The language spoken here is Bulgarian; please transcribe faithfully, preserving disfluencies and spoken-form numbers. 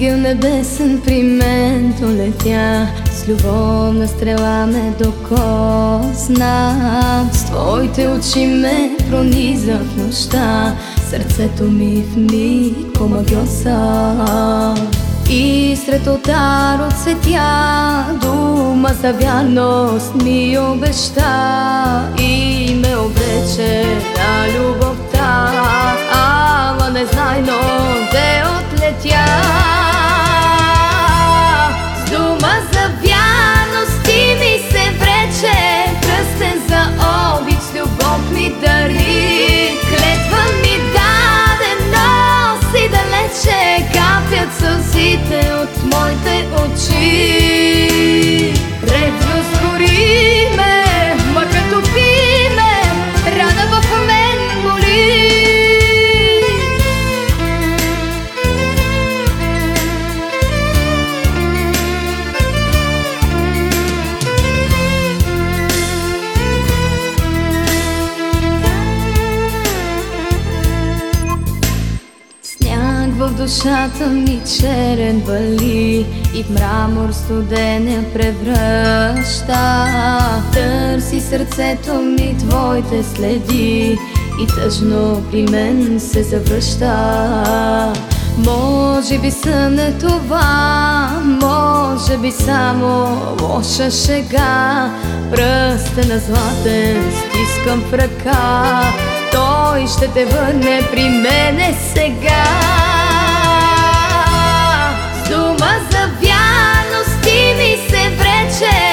Ангел небесен при мен долетя, с любовна стрела ме докосна. С твоите очи ме прониза в нощта, сърцето ми в миг омагьоса. И сред олтар от цветя дума за вярност ми обеща и ме облече на любовта, ама незнайно де отлетя. С дума за вярност ти ми се врече, кръстен за обич с любов ми дари. Клетва ми даде, носи далече, капят сълзите от моите очи. Ревност гори ме, мъка топи ме, рана в мен боли. В душата ми черен вали и в мрамор студен я превръща. Търси сърцето ми твоите следи и тъжно при мен се завръща. Може би сън е това, може би само лоша шега. Пръстен на златен стискам в ръка, той ще те върне при мене сега. С дума за вярност ти ми се врече,